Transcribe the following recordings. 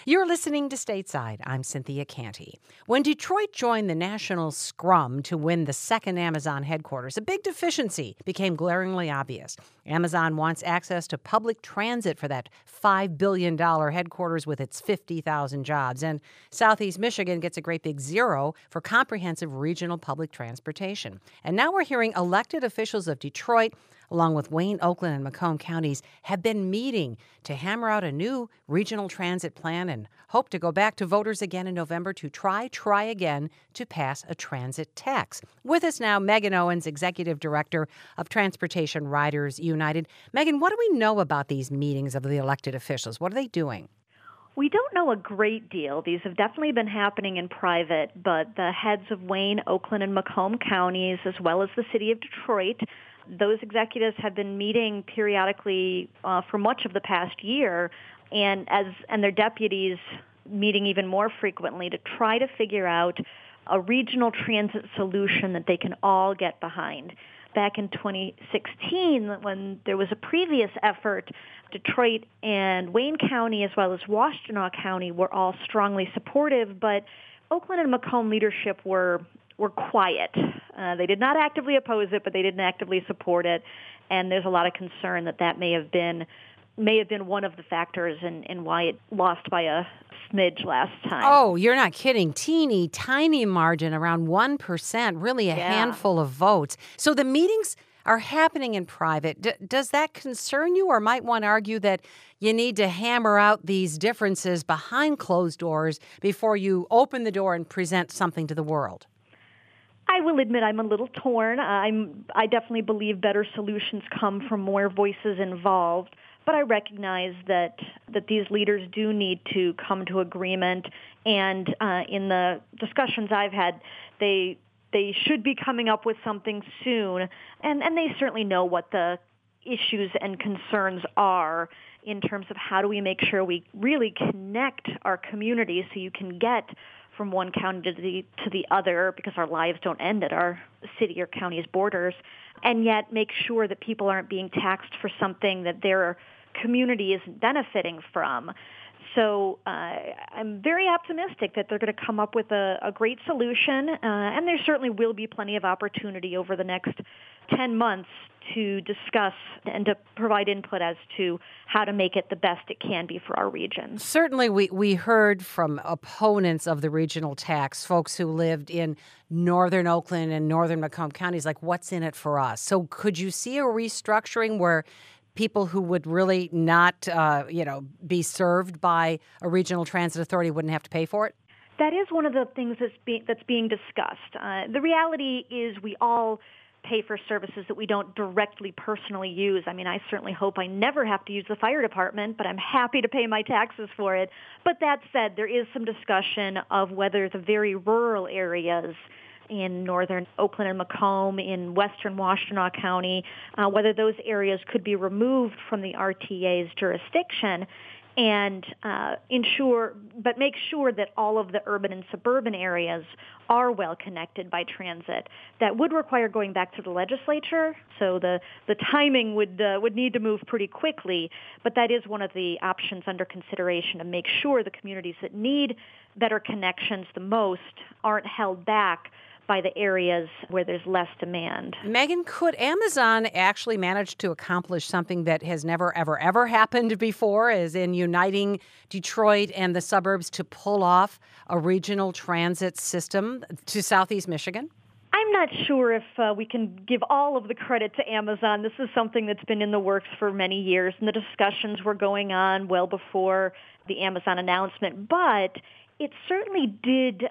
You're listening to Stateside. I'm Cynthia Canty. When Detroit joined the national scrum to win the second Amazon headquarters, a big deficiency became glaringly obvious. Amazon wants access to public transit for that $5 billion headquarters with its 50,000 jobs. And Southeast Michigan gets a great big zero for comprehensive regional public transportation. And now we're hearing elected officials of Detroit, along with Wayne, Oakland, and Macomb counties, have been meeting to hammer out a new regional transit plan and hope to go back to voters again in November to try again to pass a transit tax. With us now, Megan Owens, Executive Director of Transportation Riders United. Megan, what do we know about these meetings of the elected officials? What are they doing? We don't know a great deal. These have definitely been happening in private, but the heads of Wayne, Oakland, and Macomb counties, as well as the city of Detroit, those executives have been meeting periodically for much of the past year, and their deputies meeting even more frequently to try to figure out a regional transit solution that they can all get behind. Back in 2016, when there was a previous effort, Detroit and Wayne County as well as Washtenaw County were all strongly supportive, but Oakland and Macomb leadership were quiet. They did not actively oppose it, but they didn't actively support it, and there's a lot of concern that may have been one of the factors in why it lost by a smidge last time. Oh, you're not kidding. Teeny, tiny margin, around 1%, really a handful of votes. So the meetings are happening in private. Does that concern you, or might one argue that you need to hammer out these differences behind closed doors before you open the door and present something to the world? I will admit I'm a little torn. I definitely believe better solutions come from more voices involved, but I recognize that these leaders do need to come to agreement, and in the discussions I've had, they should be coming up with something soon, and they certainly know what the issues and concerns are in terms of how do we make sure we really connect our communities so you can get from one county to the other, because our lives don't end at our city or county's borders, and yet make sure that people aren't being taxed for something that their community isn't benefiting from. So I'm very optimistic that they're going to come up with a great solution, and there certainly will be plenty of opportunity over the next 10 months to discuss and to provide input as to how to make it the best it can be for our region. Certainly, we heard from opponents of the regional tax, folks who lived in northern Oakland and northern Macomb counties, like, what's in it for us? So could you see a restructuring where people who would really not, be served by a regional transit authority wouldn't have to pay for it? That is one of the things that's being discussed. The reality is we all pay for services that we don't directly personally use. I mean, I certainly hope I never have to use the fire department, but I'm happy to pay my taxes for it. But that said, there is some discussion of whether the very rural areas in northern Oakland and Macomb, in western Washtenaw County, whether those areas could be removed from the RTA's jurisdiction and make sure that all of the urban and suburban areas are well connected by transit. That would require going back to the legislature, so the timing would need to move pretty quickly, but that is one of the options under consideration to make sure the communities that need better connections the most aren't held back by the areas where there's less demand. Megan, could Amazon actually manage to accomplish something that has never, ever happened before, as in uniting Detroit and the suburbs to pull off a regional transit system to Southeast Michigan? I'm not sure if we can give all of the credit to Amazon. This is something that's been in the works for many years, and the discussions were going on well before the Amazon announcement, but it certainly did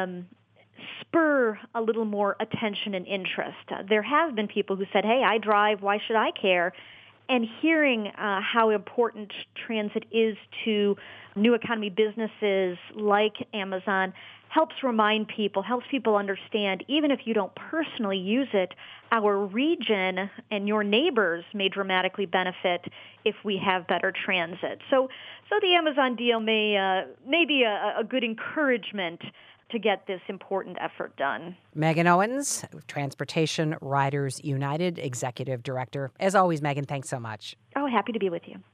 spur a little more attention and interest. There have been people who said, hey, I drive, why should I care? And hearing how important transit is to new economy businesses like Amazon helps people understand, even if you don't personally use it, our region and your neighbors may dramatically benefit if we have better transit. So the Amazon deal may be a good encouragement to get this important effort done. Megan Owens, Transportation Riders United Executive Director. As always, Megan, thanks so much. Oh, happy to be with you.